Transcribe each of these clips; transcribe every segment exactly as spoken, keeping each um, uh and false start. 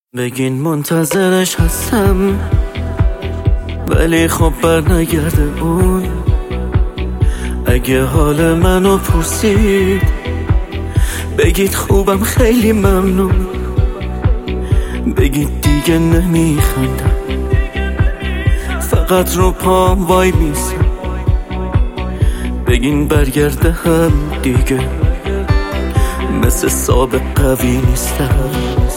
بگین منتظرش هستم، ولی خب بر نگرده اون. اگه حال منو پرسید بگید خوبم، خیلی ممنون. بگید دیگه نمیخندم، فقط رو پام وای میسم. بگین برگرده هم دیگه، مثل سابق قوی نیستم.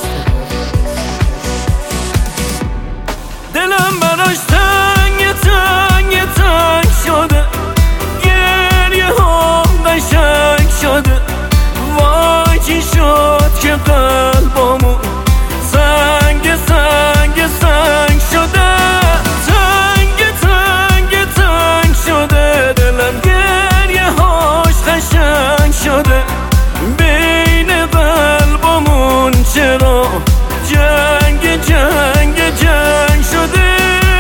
دلم براش تنگ تنگ تنگ شده، گریه ها قشنگ شده. وای چی شد که قلبمون سنگ سنگ سنگ شده. تنگ تنگ تنگ شده، دلم گریه هاش قشنگ شده. بین قلبمون چرا جنگ جنگ جنگ شده.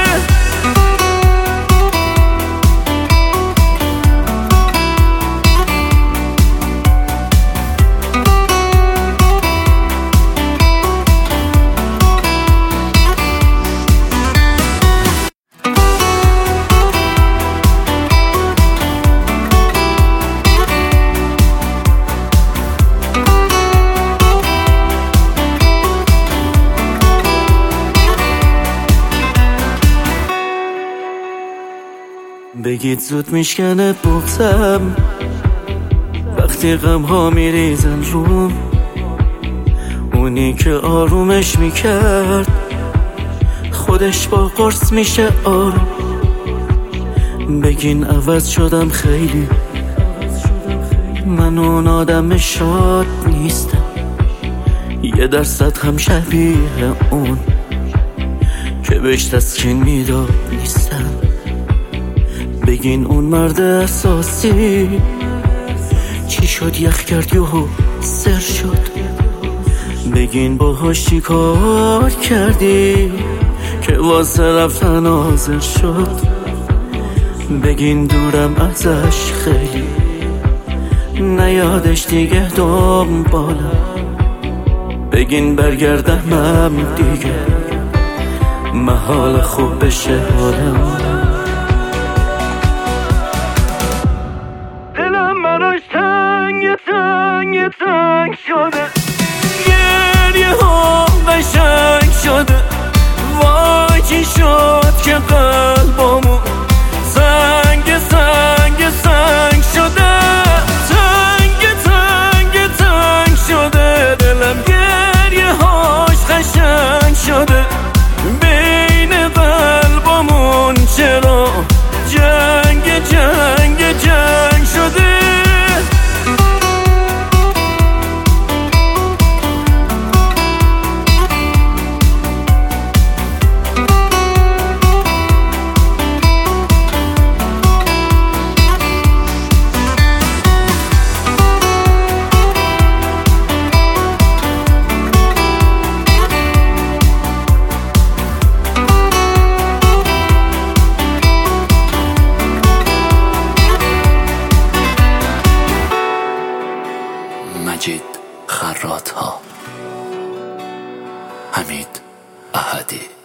بگید زود میشکنه بغضم وقتی غم ها میریزن روم. اونی که آرومش میکرد خودش با قرص میشه آروم. بگین عوض شدم خیلی، من اون آدم شاد نیستم. یه درصد هم شبیه اون که بهش تسکین میداد نیستم. بگین اون مرد اساسی چی شد، یخ کرد یهو سر شد. بگین باهاش چی کار کردی که واسه رفتن حاضر شد. بگین دورم ازش خیلی، نیادش دیگه دنبالم. بگین برگردم دیگه، محال خوب بشه حالم. براش تنگ تنگ تنگ شده، گریه ها قشنگ شده. وای چی شد که قلبمون سنگ سنگ سنگ شده. تنگ تنگ تنگ شده، دلم گریه هاش قشنگ شده. بین قلبمون چرا جنگ جنگ جنگ شده. مجید خرات‌ها، حمید احدی.